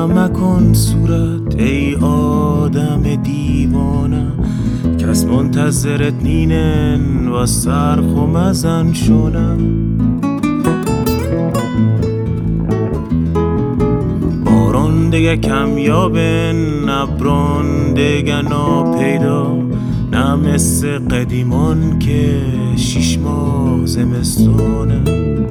مکن صورت ای آدم دیوانه، کس منتظرت نینن و سرخ و مزن شونه. باران دیگه کمیابن، ابران دیگه ناپیدا، نه مثل قدیمان که 6 ماه زمستونه.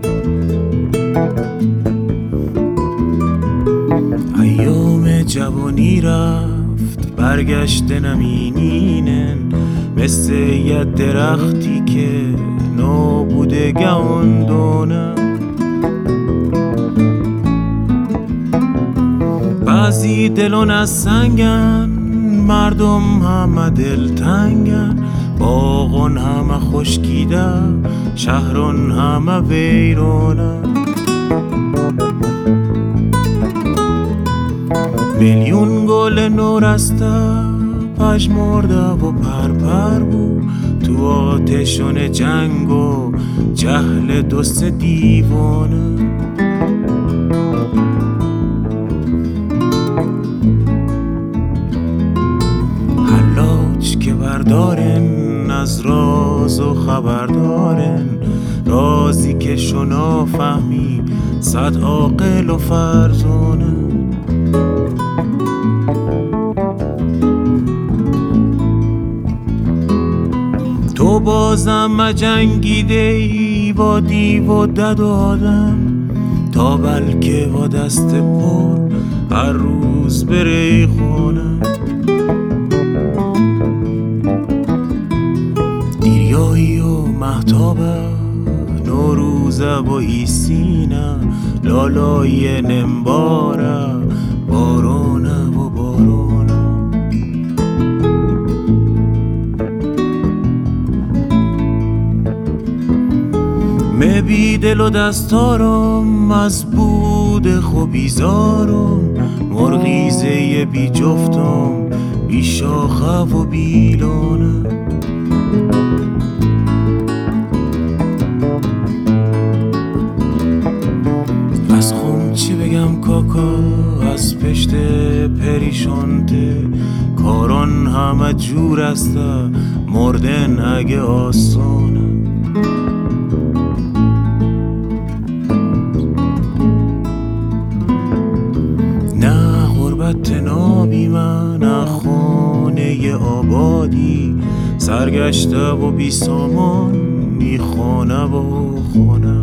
ایام جوانی رفت برگشته نمینینن، مثل یه درختی که نابوده گاندونه. بعضی دلون از سنگن، مردم همه دلتنگن، باغون همه خشکیده، شهرون همه ویرونه. میلیون گل نورسته پژمرده و پرپر بود، تو آتشون جنگ و جهل دوست دیوانه. حلاج که بردارن از راز و خبردارن، رازی که شنا فهمی 100 عاقل و فرزانه. تو بازم جنگیده ای با دیو و دد و آدم، تا بلکه با دست پر هر روز بری خونه. دیریایی و مهتابه، نوروزه و ایسینه، لالای نمباره، بارونه و بارونه. بی دل و دستارم از بود خوبیزارم، مرغیزه بی جفتم، بی شاخه و بی لانه. از خم چی بگم کاکا، از پشت پریشانته، کاران همه جور است، مردن اگه آسانه. تنابی من خانه آبادی، سرگشته و بی سامان نی خانه و خانه.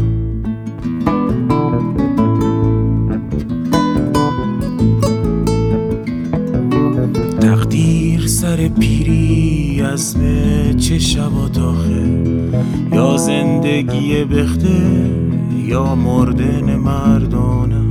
تقدیر سر پیری عزم چه شبات آخه، یا زندگی بخته یا مردن مردانه.